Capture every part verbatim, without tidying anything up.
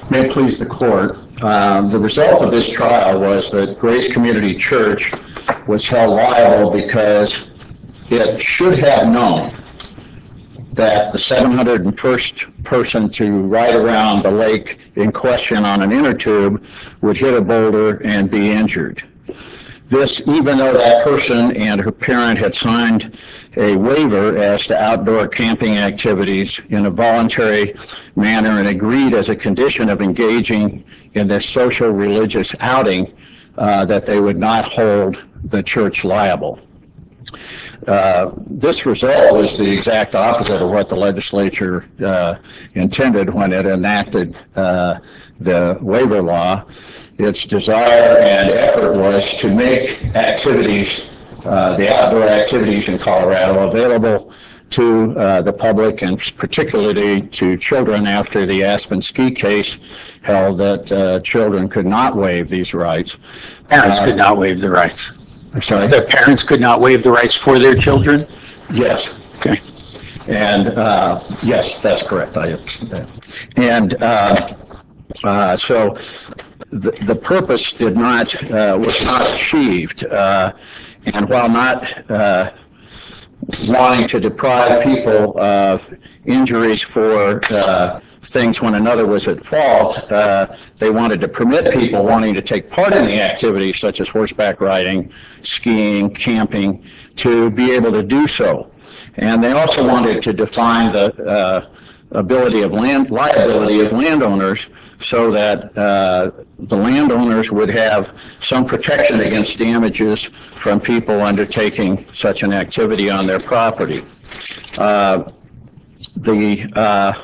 May it please the court. Um, the result of this trial was that Grace Community Church was held liable because it should have known that the seven hundred first person to ride around the lake in question on an inner tube would hit a boulder and be injured. This, even though that person and her parent had signed a waiver as to outdoor camping activities in a voluntary manner and agreed as a condition of engaging in this social religious outing uh, that they would not hold the church liable. Uh, this result was the exact opposite of what the legislature uh, intended when it enacted uh, the waiver law. Its desire and effort was to make activities, uh, the outdoor activities in Colorado, available to uh, the public and particularly to children after the Aspen ski case held that uh, children could not waive these rights. Parents uh, could not waive the rights. I'm sorry? The parents could not waive the rights for their children? Yes. Okay. And uh, yes, that's correct. I and uh, uh, so the, the purpose did not uh, was not achieved. Uh, and while not uh, wanting to deprive people of injuries for uh, things when another was at fault, uh, they wanted to permit people wanting to take part in the activities such as horseback riding, skiing, camping, to be able to do so. And they also wanted to define the uh, ability of land, liability of landowners so that uh, the landowners would have some protection against damages from people undertaking such an activity on their property. Uh, the uh,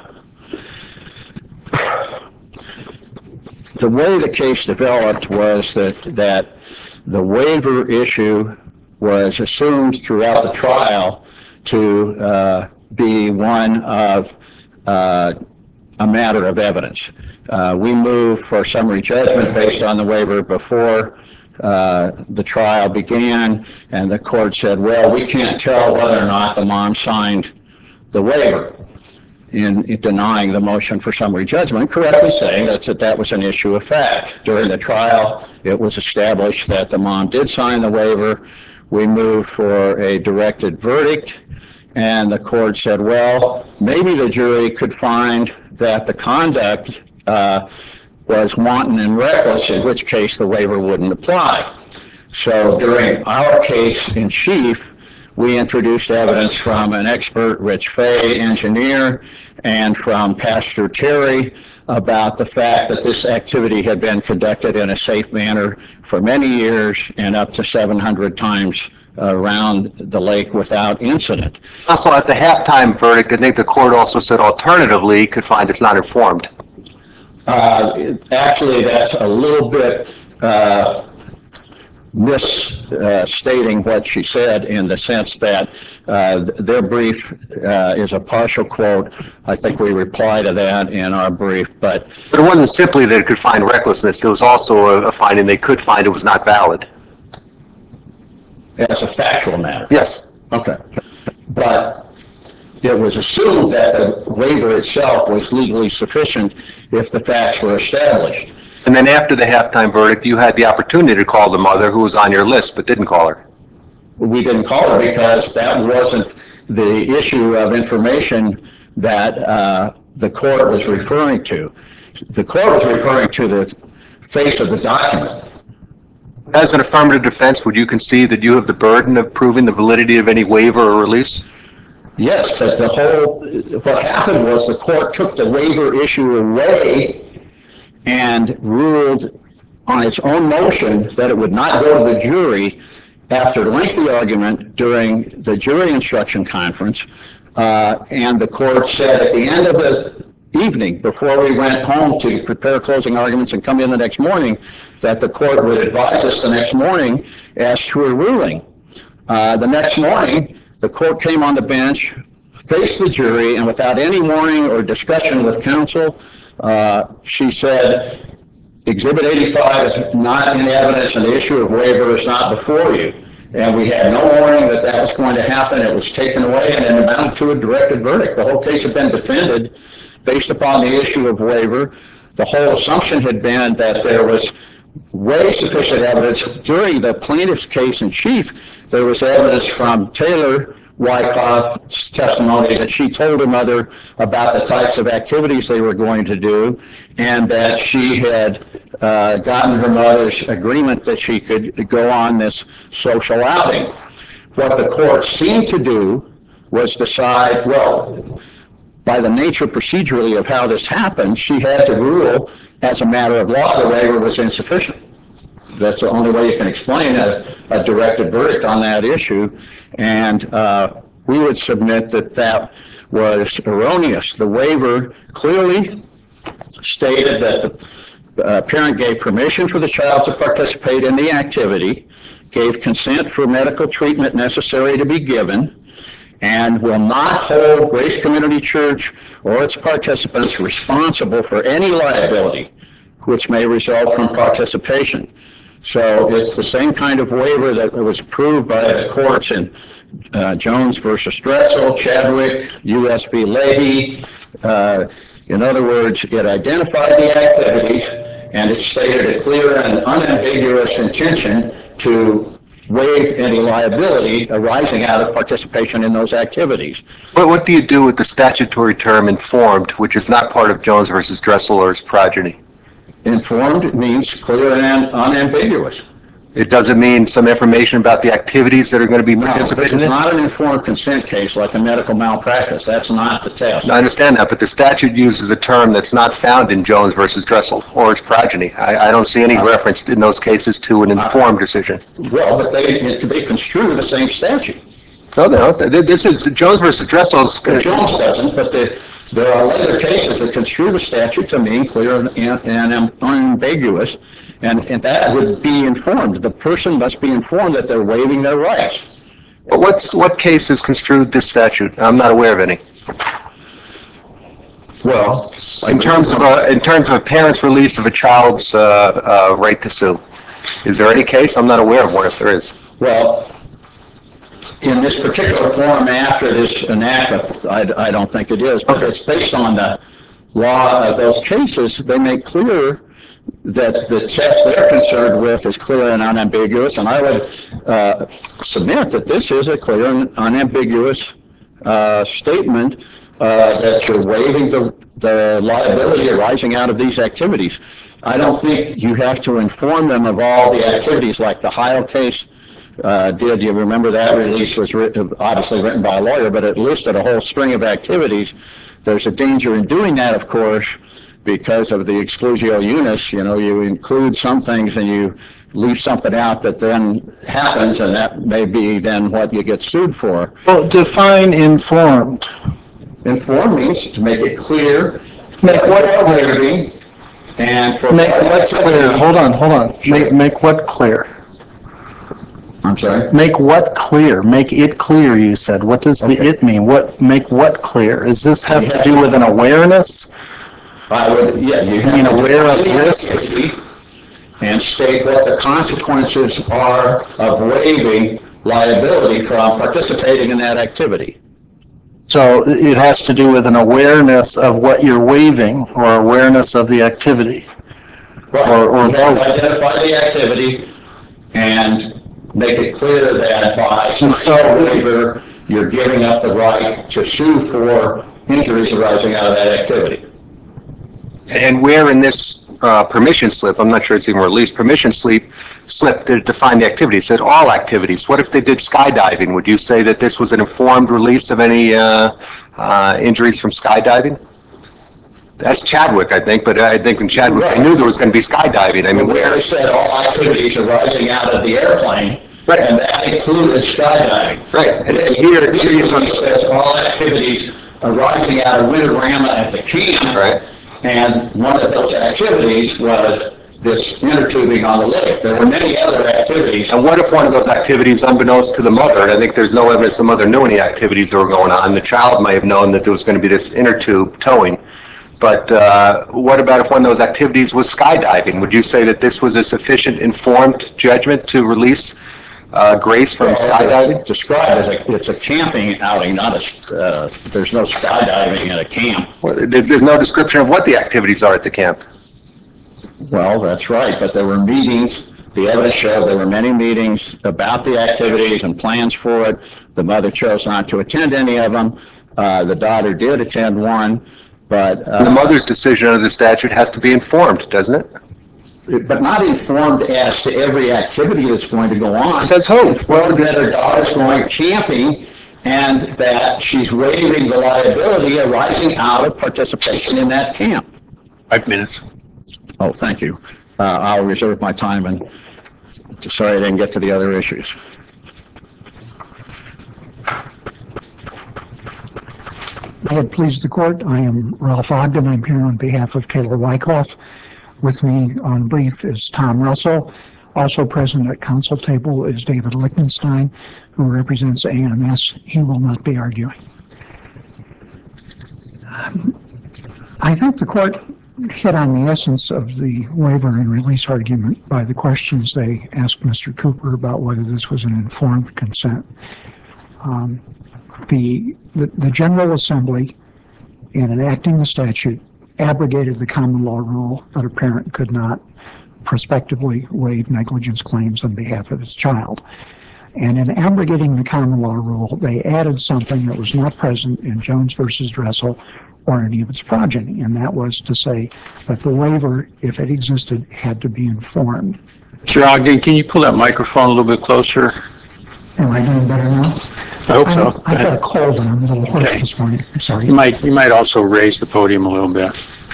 the way the case developed was that that the waiver issue was assumed throughout the trial to uh, be one of uh, a matter of evidence. Uh, we moved for summary judgment based on the waiver before uh, the trial began, and the court said, well, we can't tell whether or not the mom signed the waiver in, in denying the motion for summary judgment, correctly saying that, that that was an issue of fact. During the trial, it was established that the mom did sign the waiver. We moved for a directed verdict, and the court said, well, maybe the jury could find that the conduct uh, was wanton and reckless, in which case the waiver wouldn't apply. So during our case in chief, we introduced evidence from an expert, Rich Fay, engineer, and from Pastor Terry about the fact that this activity had been conducted in a safe manner for many years and up to seven hundred times around the lake without incident. Also, at the halftime verdict, I think the court also said alternatively could find it's not informed. Uh, it, actually, that's a little bit uh, misstating uh, what she said, in the sense that uh, their brief uh, is a partial quote. I think we reply to that in our brief, but But it wasn't simply that it could find recklessness. There was also a, a finding they could find it was not valid. as a factual matter. Yes. Okay. But it was assumed that the waiver itself was legally sufficient if the facts were established. And then after the halftime verdict, you had the opportunity to call the mother who was on your list but didn't call her. We didn't call her because that wasn't the issue of information that uh, the court was referring to. The court was referring to the face of the document. As an affirmative defense, would you concede that you have the burden of proving the validity of any waiver or release? Yes, but the whole, what happened was the court took the waiver issue away and ruled on its own motion that it would not go to the jury after lengthy argument during the jury instruction conference. Uh, and the court said at the end of the evening, before we went home to prepare closing arguments and come in the next morning, that the court would advise us the next morning as to a ruling. Uh, the next morning, the court came on the bench, faced the jury, and without any warning or discussion with counsel, uh, she said, Exhibit eighty-five is not in evidence and the issue of waiver is not before you. And we had no warning that that was going to happen. It was taken away and it amounted to a directed verdict. The whole case had been defended based upon the issue of waiver. the whole assumption had been that there was way sufficient evidence. During the plaintiff's case in chief, there was evidence from Taylor Wyckoff's testimony that she told her mother about the types of activities they were going to do, and that she had uh, gotten her mother's agreement that she could go on this social outing. What the court seemed to do was decide, well, by the nature procedurally of how this happened, she had to rule as a matter of law the waiver was insufficient. That's the only way you can explain a, a directed verdict on that issue. And uh, we would submit that that was erroneous. The waiver clearly stated that the uh, parent gave permission for the child to participate in the activity, gave consent for medical treatment necessary to be given, and will not hold Grace Community Church or its participants responsible for any liability which may result from participation. So it's the same kind of waiver that was approved by the courts in uh, Jones versus Dressel, Chadwick, U S V Leahy. Uh, in other words, it identified the activities and it stated a clear and unambiguous intention to waive any liability arising out of participation in those activities. But what do you do with the statutory term informed, which is not part of Jones versus Dressel or its progeny? Informed means clear and unambiguous. It doesn't mean some information about the activities that are going to be No, this participated is in? not an informed consent case like a medical malpractice. That's not the test. I understand that, but the statute uses a term that's not found in Jones versus Dressel or its progeny. I, I don't see any reference in those cases to an informed decision. Well, but they they construe the same statute. No, no, this is Jones versus Dressel's. Jones doesn't, but the, there are later cases that construe the statute to mean clear and, and unambiguous, and, and that would be informed. The person must be informed that they're waiving their rights. But what's what case has construed this statute? I'm not aware of any. Well, In terms of a in terms of a parent's release of a child's uh, uh, right to sue, is there any case? I'm not aware of one. If there is, well, in this particular form after this enactment, I, I don't think it is, but it's based on the law of those cases. They make clear that the test they're concerned with is clear and unambiguous, and I would uh, submit that this is a clear and unambiguous uh, statement uh, that you're waiving the, the liability arising out of these activities. I don't think you have to inform them of all the activities like the Heil case uh, did. You remember that release was written, obviously written by a lawyer, but it listed a whole string of activities. There's a danger in doing that, of course, because of the exclusio unis. You know, you include some things and you leave something out that then happens, and that may be then what you get sued for. Well, define informed. Informed means to make it clear. Make what clear? And for Make what clear? Hold on, hold on. Make, make what clear? I'm sorry? Make what clear? Make it clear, you said. What does the Okay. it mean? What, make what clear? Does this have to do with an awareness? I would, yeah, you have mean to aware of define the risks? activity and state what the consequences are of waiving liability from participating in that activity. So it has to do with an awareness of what you're waiving or awareness of the activity. Right. Or- or You have to both. identify the activity and make it clear that by And so- signing a waiver, you're giving up the right to sue for injuries arising out of that activity. and where in this uh, permission slip, I'm not sure it's even released, permission slip slip to define the activity. It said all activities. What if they did skydiving? Would you say that this was an informed release of any uh, uh, injuries from skydiving? That's Chadwick, I think, but I think in Chadwick, I knew there was going to be skydiving. I mean, We where? already said all activities arising out of the airplane, Right. and that included skydiving. Right. And here, This here you release says all activities arising out of Windorama at the camp. Right. And one of those activities was this inner tubing on the lake. There were many other activities. And what if one of those activities, unbeknownst to the mother, and I think there's no evidence the mother knew any activities that were going on, the child may have known that there was going to be this inner tube towing, but uh, what about if one of those activities was skydiving? Would you say that this was a sufficient informed judgment to release uh, Grace from skydiving? Described as a, it's a camping outing, not a, uh, there's no skydiving at a camp. Well, There's, there's no description of what the activities are at the camp. Well, that's right, but there were meetings, the evidence showed there were many meetings about the activities and plans for it. The mother chose not to attend any of them. Uh, the daughter did attend one, but... Uh, The mother's decision under the statute has to be informed, doesn't it? but not informed as to every activity that's going to go on. Says who? Informed that her daughter's going camping and that she's waiving the liability arising out of participation in that camp. Five minutes. Oh, thank you. Uh, I'll reserve my time, and sorry I didn't get to the other issues. May it please the court, I am Ralph Ogden. I'm here on behalf of Kayla Wyckoff. With me on brief is Tom Russell. Also present at council table is David Lichtenstein, who represents A M S. He will not be arguing. Um, I think the court hit on the essence of the waiver and release argument by the questions they asked Mister Cooper about whether this was an informed consent. Um, the, the, the General Assembly, in enacting the statute, abrogated the common law rule that a parent could not prospectively waive negligence claims on behalf of his child. And in abrogating the common law rule, they added something that was not present in Jones versus Dressel or any of its progeny, and that was to say that the waiver, if it existed, had to be informed. Mister Ogden, can you pull that microphone a little bit closer? Am I doing better now? I hope so. I'm, Go I've got a ahead. cold and I'm a little hoarse Okay. this morning. I'm sorry. You might, you might also raise the podium a little bit.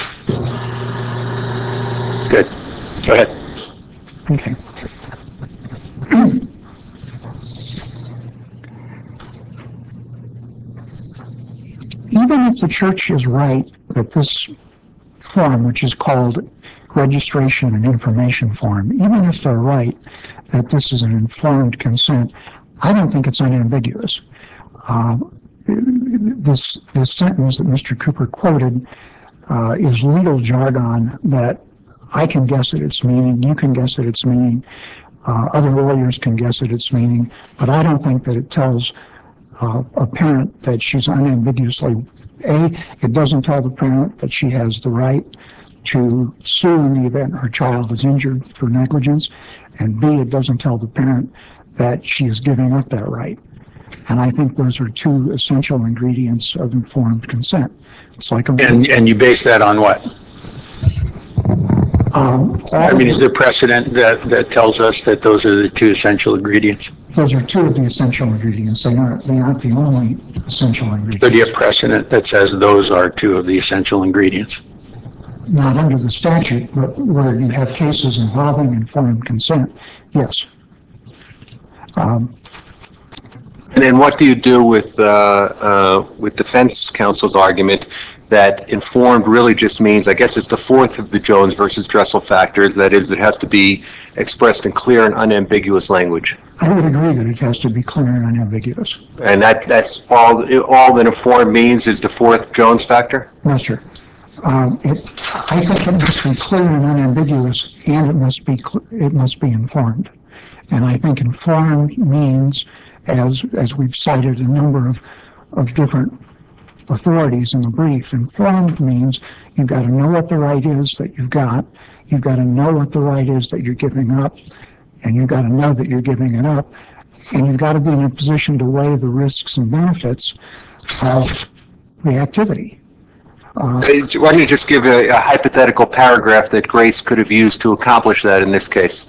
Good. Go ahead. Okay. Even if the church is right that this form, which is called registration and information form, even if they're right that this is an informed consent, I don't think it's unambiguous. Uh, this, this sentence that Mister Cooper quoted uh, is legal jargon that I can guess at its meaning, you can guess at its meaning, uh, other lawyers can guess at its meaning, but I don't think that it tells uh, a parent that she's unambiguously, A, it doesn't tell the parent that she has the right to sue in the event her child is injured through negligence, and B, it doesn't tell the parent that she is giving up that right. And I think those are two essential ingredients of informed consent. It's like a... And, and you base that on what? Um, I mean, is there precedent that, that tells us that those are the two essential ingredients? Those are two of the essential ingredients. They aren't, they aren't the only essential ingredients. So do you have precedent that says those are two of the essential ingredients? Not under the statute, but where you have cases involving informed consent, yes. Um, And then what do you do with, uh, uh, with defense counsel's argument that informed really just means, I guess it's the fourth of the Jones versus Dressel factors, that is, it has to be expressed in clear and unambiguous language. I would agree that it has to be clear and unambiguous. And that, that's all, all that informed means is the fourth Jones factor? No, sir. Um, it, I think it must be clear and unambiguous, and it must be, cl- it must be informed. And I think informed means, as, as we've cited a number of, of different authorities in the brief, informed means you've got to know what the right is that you've got, you've got to know what the right is that you're giving up, and you've got to know that you're giving it up, and you've got to be in a position to weigh the risks and benefits of the activity. Uh, Why don't you just give a, a hypothetical paragraph that Grace could have used to accomplish that in this case?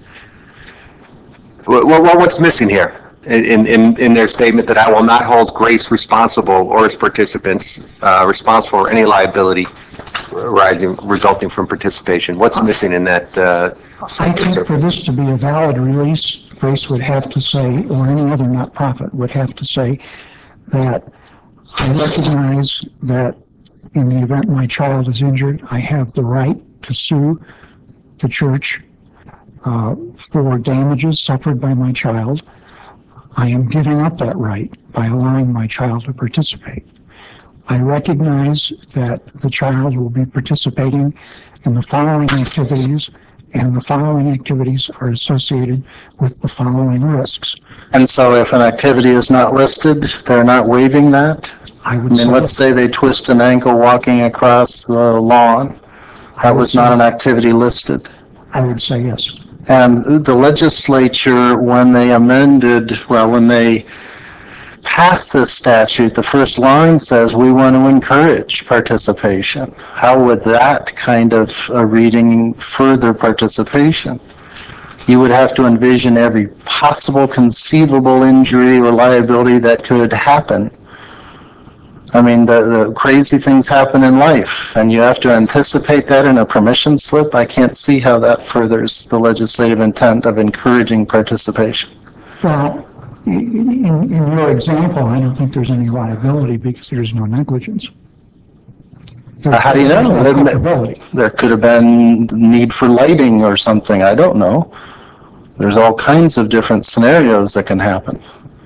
What, what, what's missing here? In, in, in their statement that I will not hold Grace responsible or its participants uh, responsible for any liability arising resulting from participation. What's missing in that uh, I think for this to be a valid release, Grace would have to say, or any other not-profit would have to say, that I recognize that in the event my child is injured, I have the right to sue the church uh, for damages suffered by my child. I am giving up that right by allowing my child to participate. I recognize that the child will be participating in the following activities, and the following activities are associated with the following risks. And so if an activity is not listed, they're not waiving that? I I would mean, say, let's say they twist an ankle walking across the lawn. That was not an activity listed. I would say yes. And the legislature, when they amended, well, when they passed this statute, the first line says we want to encourage participation. How would that kind of a reading further participation? You would have to envision every possible conceivable injury or liability that could happen. I mean, the, the crazy things happen in life, and you have to anticipate that in a permission slip. I can't see how that furthers the legislative intent of encouraging participation. Well, in, in your example, I don't think there's any liability because there's no negligence. There, How do you know? there's no There, culpability. there could have been need for lighting or something. I don't know. There's all kinds of different scenarios that can happen.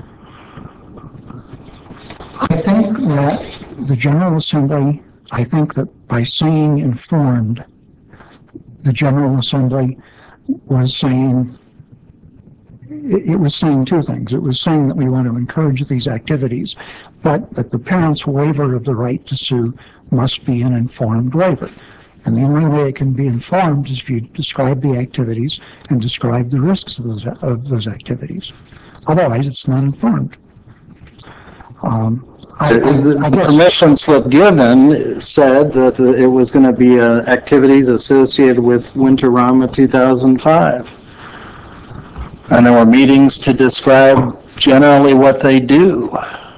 I think that the General Assembly, I think that by saying informed, the General Assembly was saying, it, it was saying two things. It was saying that we want to encourage these activities, but that the parent's waiver of the right to sue must be an informed waiver. And the only way it can be informed is if you describe the activities and describe the risks of those, of those activities. Otherwise, it's not informed. Um, I, The, I, the I guess, permission slip given said that the, it was going to be uh, activities associated with Winterama two thousand five. And there were meetings to describe generally what they do.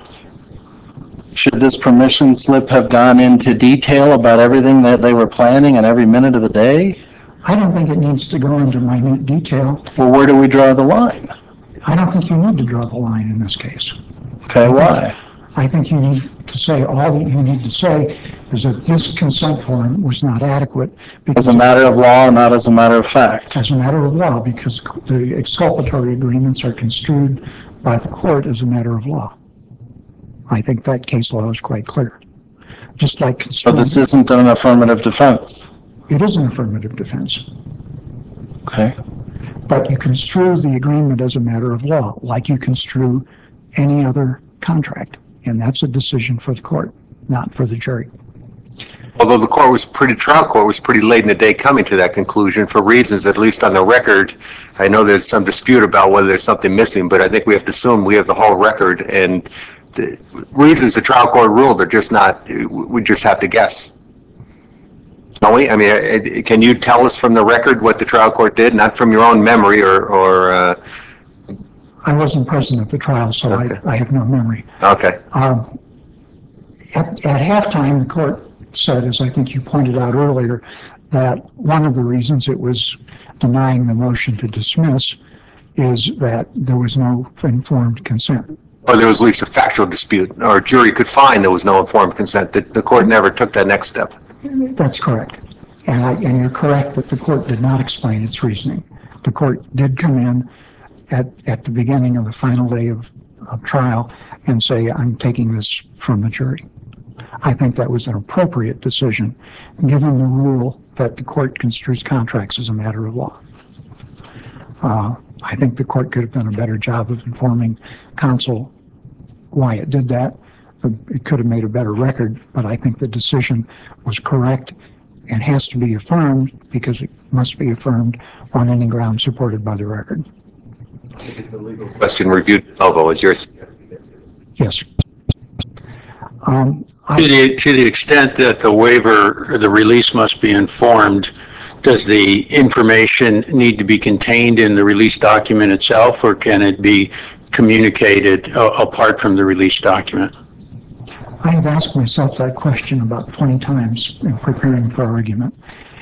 Should this permission slip have gone into detail about everything that they were planning and every minute of the day? I don't think it needs to go into minute detail. Well, where do we draw the line? I don't think you need to draw the line in this case. Okay, why? I think you need to say, all that you need to say is that this consent form was not adequate. As a matter of law, not as a matter of fact. As a matter of law, because the exculpatory agreements are construed by the court as a matter of law. I think that case law is quite clear. Just like But construed, this isn't an affirmative defense. it is an affirmative defense. Okay. But you construe the agreement as a matter of law, like you construe any other contract. And that's a decision for the court, not for the jury. Although the court was pretty, trial court was pretty late in the day coming to that conclusion for reasons, at least on the record. I know there's some dispute about whether there's something missing, but I think we have to assume we have the whole record, and the reasons the trial court ruled are just not, we just have to guess. Don't we? I mean, can you tell us from the record what the trial court did, not from your own memory or, or uh, I wasn't present at the trial, so Okay. I, I have no memory. okay. Um, at, at halftime, the court said, as I think you pointed out earlier, that one of the reasons it was denying the motion to dismiss is that there was no informed consent. Or there was at least a factual dispute, or a jury could find there was no informed consent. The, the court never took that next step. That's correct. And, I, and you're correct that the court did not explain its reasoning. The court did come in at, at the beginning of the final day of, of trial and say, I'm taking this from the jury. I think that was an appropriate decision, given the rule that the court construes contracts as a matter of law. Uh, I think the court could have done a better job of informing counsel why it did that. It could have made a better record, but I think the decision was correct and has to be affirmed because it must be affirmed on any ground supported by the record. Question reviewed, Novo, is yours. Yes. Um, To I, the, to the extent that the waiver, or the release must be informed, does the information need to be contained in the release document itself, or can it be communicated uh, apart from the release document? I have asked myself that question about twenty times in preparing for argument.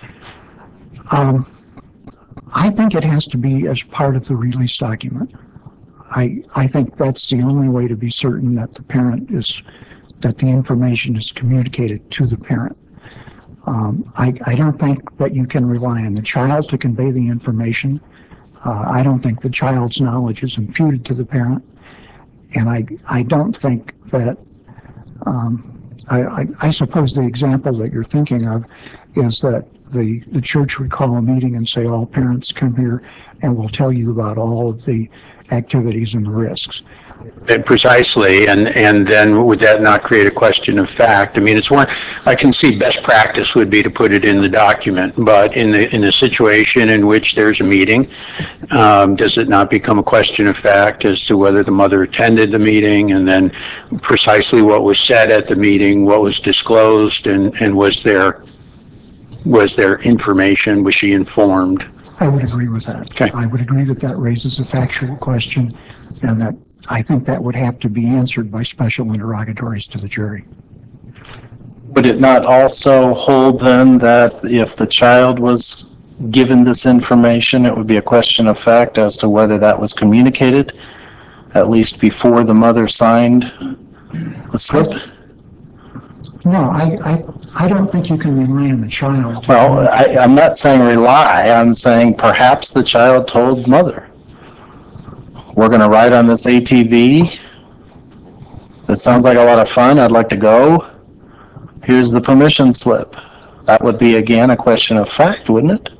Um, I think it has to be as part of the release document. I, I think that's the only way to be certain that the parent is, that the information is communicated to the parent. Um, I, I don't think that you can rely on the child to convey the information. Uh, I don't think the child's knowledge is imputed to the parent. And I, I don't think that, um, I, I, I suppose the example that you're thinking of is that the, the church would call a meeting and say, all parents come here and we'll tell you about all of the activities and the risks. And precisely, and, and then would that not create a question of fact? I mean, it's one, I can see best practice would be to put it in the document, but in the, in a situation in which there's a meeting, um, does it not become a question of fact as to whether the mother attended the meeting, and then precisely what was said at the meeting, what was disclosed, and, and was there, was there information, was she informed? I would agree with that. Okay. I would agree that that raises a factual question, and that I think that would have to be answered by special interrogatories to the jury. Would it not also hold then that if the child was given this information, it would be a question of fact as to whether that was communicated, at least before the mother signed the slip? No, I, I, I don't think you can rely on the child. Well, I, I'm not saying rely, I'm saying perhaps the child told mother, we're going to ride on this A T V. That sounds like a lot of fun. I'd like to go. Here's the permission slip. That would be, again, a question of fact, wouldn't it?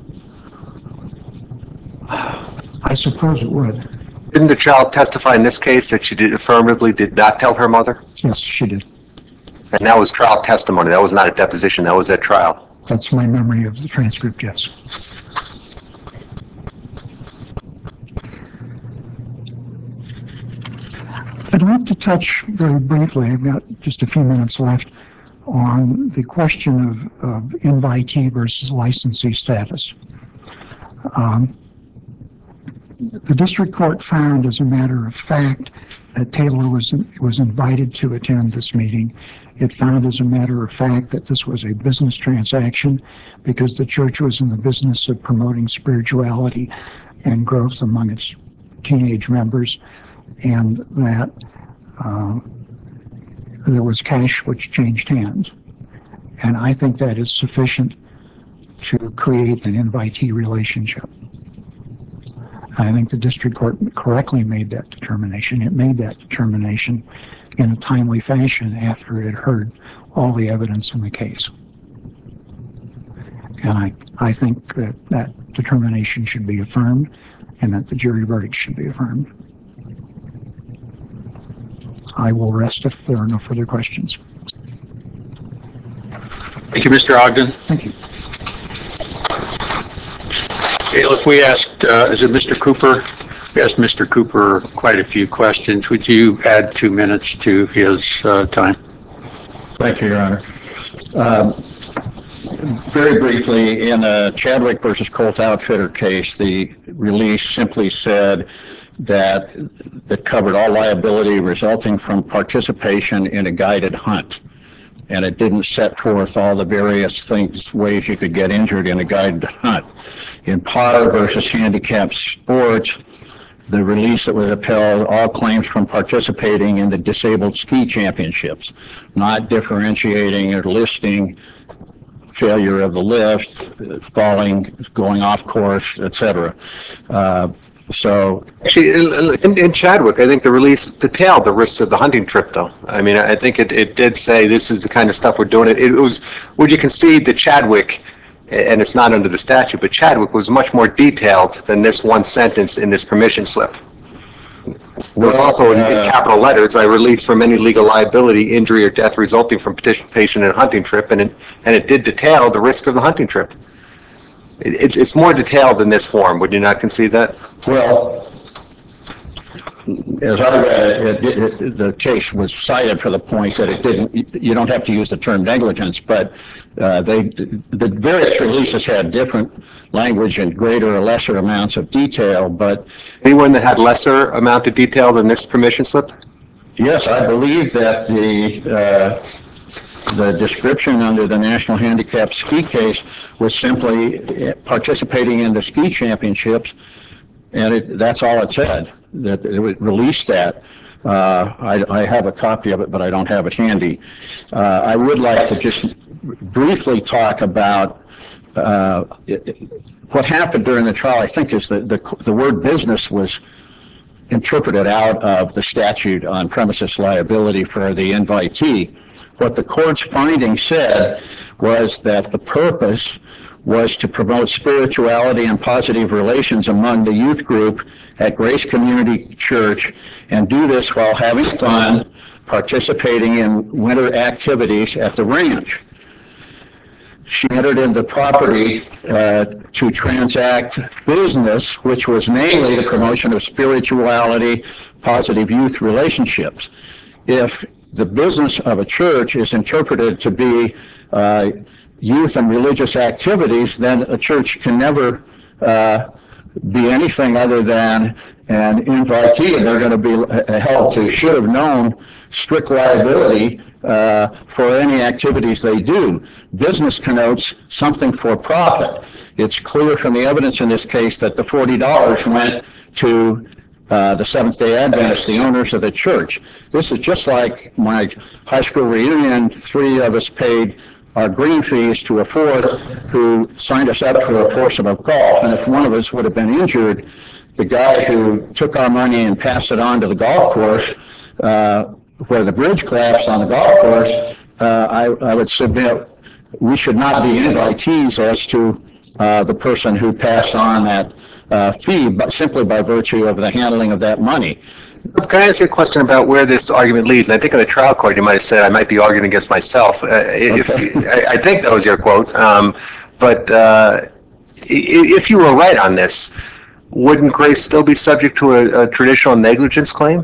I suppose it would. Didn't the child testify in this case that she did affirmatively did not tell her mother? Yes, she did. And that was trial testimony. That was not a deposition. That was at trial. That's my memory of the transcript, yes. I'd like to touch very briefly, I've got just a few minutes left, on the question of, of invitee versus licensee status. Um, the district court found, as a matter of fact, that Taylor was, was invited to attend this meeting. It found, as a matter of fact, that this was a business transaction because the church was in the business of promoting spirituality and growth among its teenage members, and that uh, there was cash which changed hands. And I think that is sufficient to create an invitee relationship. And I think the district court correctly made that determination. It made that determination in a timely fashion after it heard all the evidence in the case. And I, I think that that determination should be affirmed and that the jury verdict should be affirmed. I will rest if there are no further questions. Thank you, Mister Ogden. Thank you. If we asked, uh, is it Mister Cooper? We asked Mister Cooper quite a few questions. Would you add two minutes to his uh, time? Thank you, Your Honor. Um, very briefly, in a Chadwick versus Colt Outfitter case, the release simply said that it covered all liability resulting from participation in a guided hunt. And it didn't set forth all the various things, ways you could get injured in a guided hunt. In Potter versus Handicap Sports, the release that was upheld all claims from participating in the disabled ski championships, not differentiating or listing failure of the lift, falling, going off course, et cetera. Uh, So, Actually, in, in Chadwick, I think the release detailed the risks of the hunting trip, though. I mean, I think it, it did say this is the kind of stuff we're doing. It, it was, would you concede that Chadwick, and it's not under the statute, but Chadwick was much more detailed than this one sentence in this permission slip. There was also in, in capital letters, I release from any legal liability, injury, or death resulting from participation in a hunting trip, and it, and it did detail the risk of the hunting trip. It, it's, it's more detailed than this form. Would you not concede that? well, as I read it, it, it, the case was cited for the point that it didn't, you don't have to use the term negligence, but uh, they, the various releases had different language and greater or lesser amounts of detail, but Anyone that had lesser amount of detail than this permission slip? yes, I believe that the, uh, the description under the National Handicap Ski case was simply participating in the ski championships, and it, that's all it said, that it would release that. Uh, I, I have a copy of it, but I don't have it handy. Uh, I would like to just briefly talk about uh, it, what happened during the trial. I think is that the, the word business was interpreted out of the statute on premises liability for the invitee. What the court's finding said was that the purpose was to promote spirituality and positive relations among the youth group at Grace Community Church, and do this while having fun, participating in winter activities at the ranch. She entered into the property uh, to transact business, which was mainly the promotion of spirituality, positive youth relationships. If the business of a church is interpreted to be uh, youth and religious activities, then a church can never uh, be anything other than an invitee. They're going to be held to should have known strict liability uh, for any activities they do. Business connotes something for profit. It's clear from the evidence in this case that the forty dollars went to uh, the Seventh-day Adventists, the owners of the church. This is just like my high school reunion. Three of us paid our green fees to a fourth who signed us up for a foursome of golf. And if one of us would have been injured, the guy who took our money and passed it on to the golf course, uh, where the bridge collapsed on the golf course, uh, I, I would submit we should not be invitees as to uh, the person who passed on that uh, fee, but simply by virtue of the handling of that money. Can I ask you a question about where this argument leads? I think in the trial court you might have said I might be arguing against myself. Uh, if, Okay. I, I think that was your quote. Um, but uh, if you were right on this, wouldn't Grace still be subject to a, a traditional negligence claim?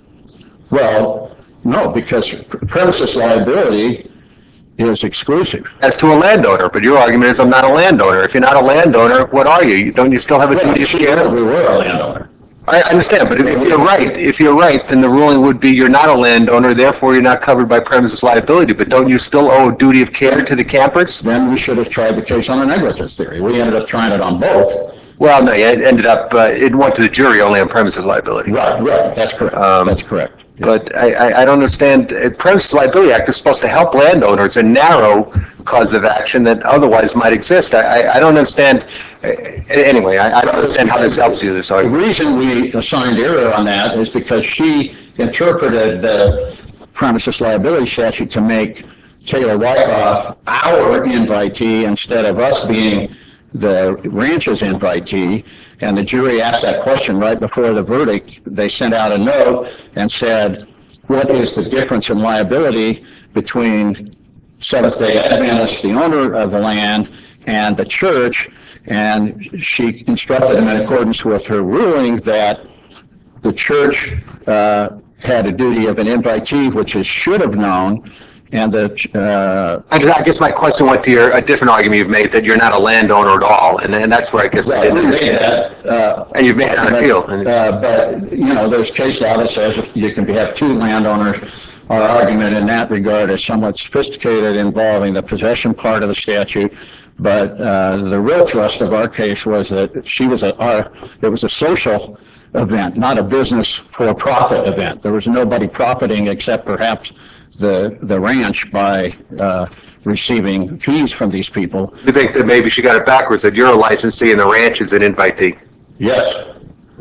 Well, no, because premises liability is exclusive. As to a landowner, but your argument is I'm not a landowner. If you're not a landowner, what are you? Don't you still have a Well, duty of she care? said we were a landowner. I understand, but if you're right, if you're right, then the ruling would be you're not a landowner, therefore you're not covered by premises liability. But don't you still owe a duty of care to the campers? Then we should have tried the case on a negligence theory. We ended up trying it on both. Well, no, it ended up, uh, it went to the jury only on premises liability. Right, right, that's correct. Um, That's correct. Yeah. But I, I, I don't understand, uh, Premises Liability Act is supposed to help landowners, a narrow cause of action that otherwise might exist. I, I, I don't understand, uh, anyway, I, I don't understand how this helps you, this The argument. reason we assigned error on that is because she interpreted the premises liability statute to make Taylor Wyckoff our invitee instead of us being the ranch's invitee. And the jury asked that question right before the verdict. They sent out a note and said, what is the difference in liability between Seventh-day Adventists, the owner of the land, and the church? And she instructed them in accordance with her ruling that the church uh, had a duty of an invitee, which it should have known, and the, uh, I I guess my question went to your, a different argument you've made, that you're not a landowner at all, and, and that's where I guess I well, didn't we made understand. that. uh, And you've made it on but, appeal. and- uh, But, you know, there's case law that says you can have two landowners. Our argument in that regard is somewhat sophisticated, involving the possession part of the statute. But uh, the real thrust of our case was that she was a, our, it was a social event, not a business for-profit event. There was nobody profiting except perhaps the the ranch by uh, receiving fees from these people. You think that maybe she got it backwards, that you're a licensee and the ranch is an invitee? Yes.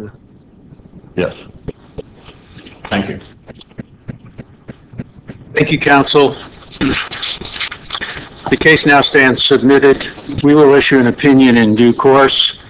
Yes. Thank you. Thank you, counsel. The case now stands submitted. We will issue an opinion in due course.